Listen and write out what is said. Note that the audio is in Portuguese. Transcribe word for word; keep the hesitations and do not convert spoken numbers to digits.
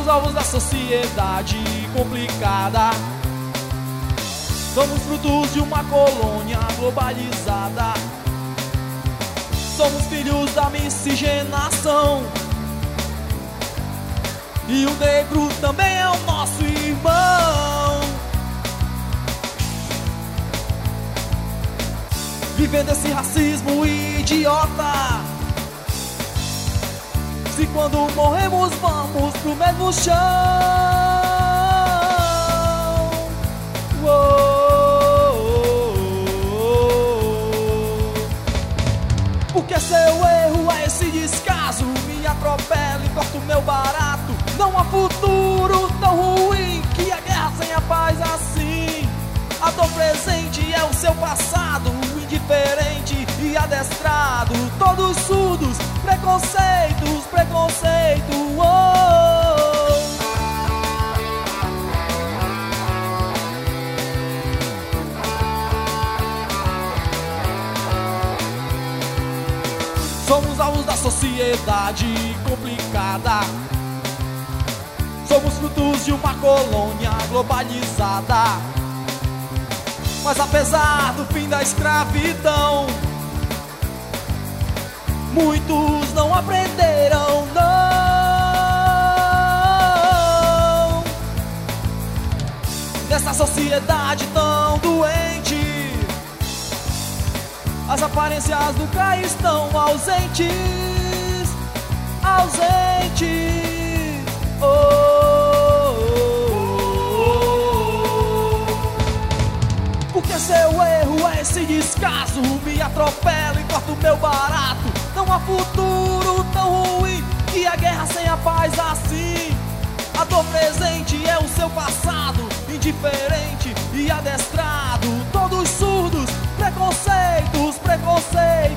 alvos da sociedade complicada. Somos frutos de uma colônia globalizada. Somos filhos da miscigenação. E o negro também é o nosso irmão. Vivendo esse racismo idiota. Se quando morremos vamos pro mesmo chão. Porque seu erro é esse descaso. Me atropela e corta o meu barato. Não há futuro tão ruim que a guerra sem a paz assim. A dor presente é o seu passado, indiferente e adestrado. Todos surdos, preconceitos, preconceito. Oh. Somos alvos da sociedade complicada. Somos frutos de uma colônia globalizada. Mas apesar do fim da escravidão, muitos não aprenderam, não. Nessa sociedade tão doente, as aparências nunca estão ausentes, ausentes. Oh. Porque seu erro é esse descaso. Me atropela e corta o meu barato. Não há futuro tão ruim que a guerra sem a paz assim. A dor presente é o seu passado, indiferente e adestrado. Todos surdos, preconceitos, preconceitos.